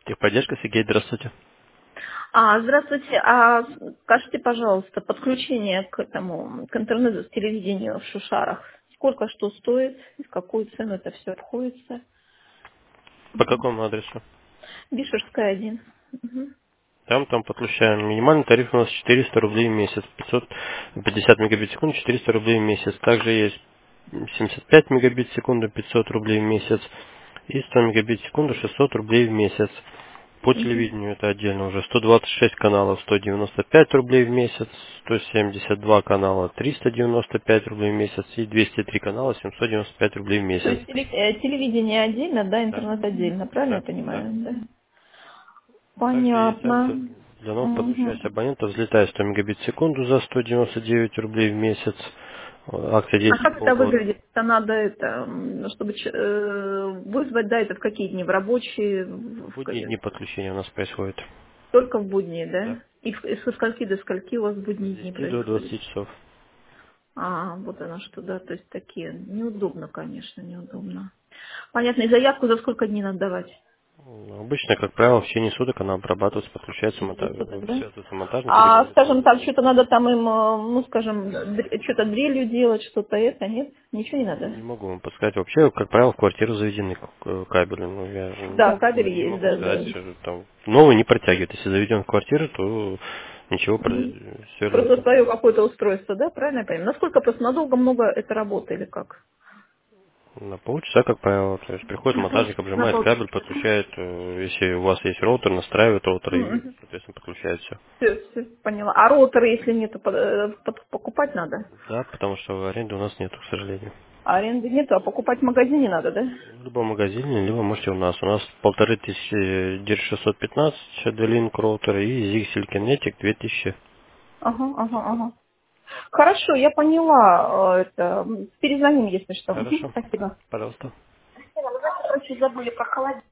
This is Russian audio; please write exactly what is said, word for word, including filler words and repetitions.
Техподдержка, Сергей, здравствуйте. А, здравствуйте. А скажите, пожалуйста, подключение к этому, к интернету, с телевидению в Шушарах, сколько что стоит, в какую цену это все обходится? По какому адресу? Бишевская, один. Мгм. Там, там подключаем. Минимальный тариф у нас четыреста рублей в месяц. пятьсот пятьдесят мегабит в секунду, четыреста рублей в месяц. Также есть семьдесят пять мегабит в секунду, пятьсот рублей в месяц. И сто мегабит в секунду, шестьсот рублей в месяц. По Мгм. телевидению это отдельно уже сто двадцать шесть каналов, сто девяносто пять рублей в месяц, сто семьдесят два канала, триста девяносто пять рублей в месяц и двести три канала, семьсот девяносто пять рублей в То месяц. есть теле- э, телевидение отдельно, да, Да, интернет отдельно, правильно я да, да. понимаю? Да. Также есть акция Понятно. для новых подключающих Мгм. абонентов, взлетает сто мегабит в секунду за сто девяносто девять рублей в месяц. Э, Акция А действует как это полгода. выглядит? Это надо это, м, чтобы ч- э, вызвать, да, это в какие дни? В рабочие, в- В в- будние дни в- подключения у нас происходит. только в будние, Да. да? И, в- и со скольки до скольки у вас в С будние дни десяти до происходит? двадцати часов. А, вот оно что, да, то есть такие. Неудобно, конечно, неудобно. Понятно, и заявку за сколько дней надо давать? Ну, Обычно, как правило, в течение суток она обрабатывается, В подключается, монта- течение суток, э, да? связываются монтажники, А, либо скажем так, что-то надо там им, э, ну, скажем, др- что-то дрелью делать, что-то это, нет? Ничего не надо? не могу вам подсказать. Вообще, как правило, в квартиру заведены к- к- кабели. Ну, я же Да, не, кабель не есть, могу да, сказать, да. что там новый не протягивает. Если заведен в квартиру, то ничего, Мгм. все Просто вернется. свое какое-то устройство, да, правильно я понимаю? Насколько просто надолго много это работы или как? На полчаса, как правило. То есть приходит На пол- монтажник, на обжимает полчаса. кабель, подключает. э, Если у вас есть роутер, настраивает роутер и, Мгм. соответственно, подключает все. Все, все, поняла. А роутеры, если нету, под- э, под- покупать надо? Да, потому что аренды у нас нету, к сожалению. А аренды нету, а покупать в магазине надо, да? В любом магазине, либо можете у нас. У нас полторы тысячи дир шестьсот пятнадцать D-Link роутер и Zixel Kinetic две тысячи. Ага, ага, ага. Хорошо, я поняла. э, Это, м, перезвоним, если что. Мгм, Хорошо. спасибо. Пожалуйста. Короче, забыли про холодильник.